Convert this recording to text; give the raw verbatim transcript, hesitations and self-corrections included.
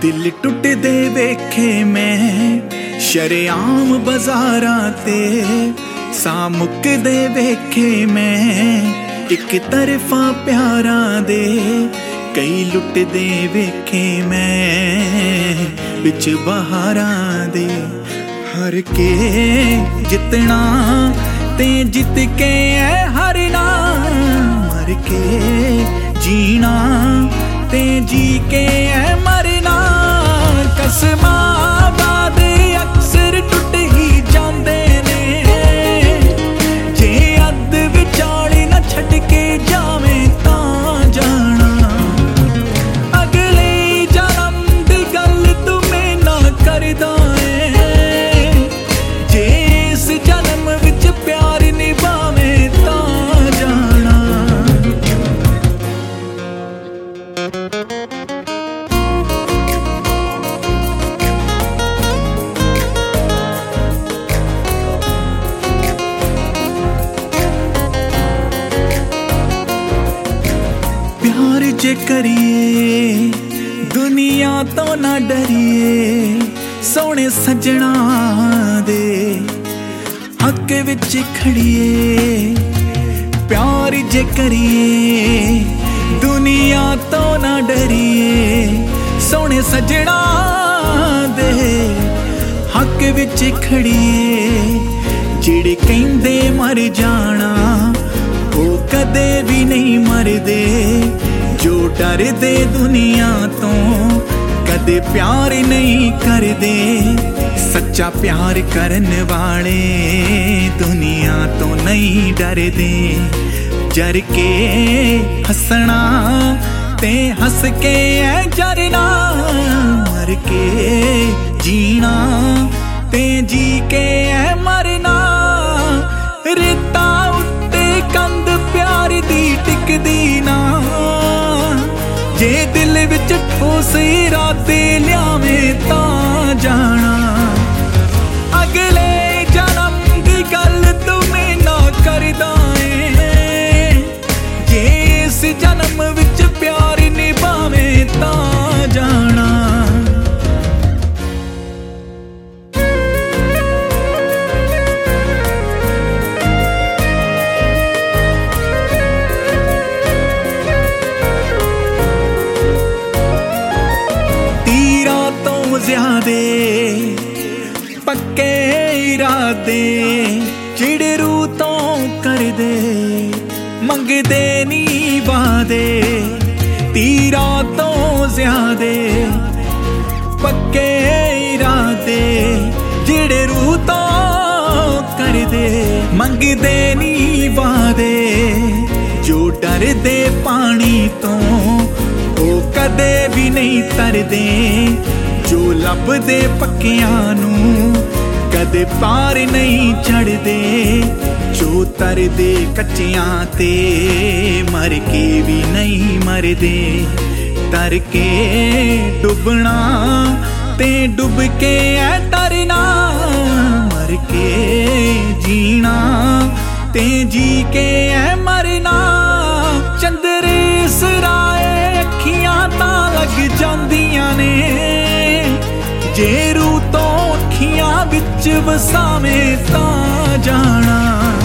दिल टुटदे वेखे मैं शरेआम बाजारां ते, सा मुकदे वेखे मैं एक तरफा प्यारां दे। कई लुटदे वेखे मैं बिच बहारां दे। हर के जितना ते जित के है हारना, मर के जीना ते जी के है मरना। कसमां बाद अक्सर टुट ही जांदे ने, जे अद विचाले ना छड्ड के जावे तां जाना। अगले जन्म दी गल तू मैं ना करदा ऐ, जे इस जन्म विच प्यार निभावे तां जाना। प्यार जे करिए दुनिया तो ना डरिए, सोने सजना दे हक विच खड़िए। प्यार जे करिए दुनिया तो ना डरिए, सोने सजना दे हक विच खड़िए। जिहड़े कहंदे मर जाना वो कदे भी नहीं मरदे, जो डरदे दुनिया तो कदे प्यार नहीं करदे। सच्चा प्यार करन वाले दुनिया तो नहीं डरदे। जर के हसना ते हस के है जरना, मर के जीना ते जी के है मरना। रेता उत्ते कंद प्यार दी टिकदी ना, जे दिल विच ठोस इरादे लियावे तां जाना। अगले जन्म दी गल तू मैं ना करदा ऐ, जे इस जन्म विच प्यार निभावे तां जाना। ज्यादे पक्के इरादे चिड़े रू तो कर दे, मंगदे नी वादे। तीरा तो ज्यादे पक्के इरादे चिड़े रू तो कर दे, मंगदे नी वादे। जो डर दे पानी तो वो कदे भी नहीं तरदे, जो लभदे पक्कियां नूं कदे पार नहीं चढ़दे। जो तरदे कच्चियां ते मर के भी नहीं मरदे। तर के डुबना ते डुब के है तरना, मर के जीना ते जी के है मरना। चंद्रे सराए अखियां तां लग जांदियां ने, जे रू तो अखियां विच वसावे तां जाना।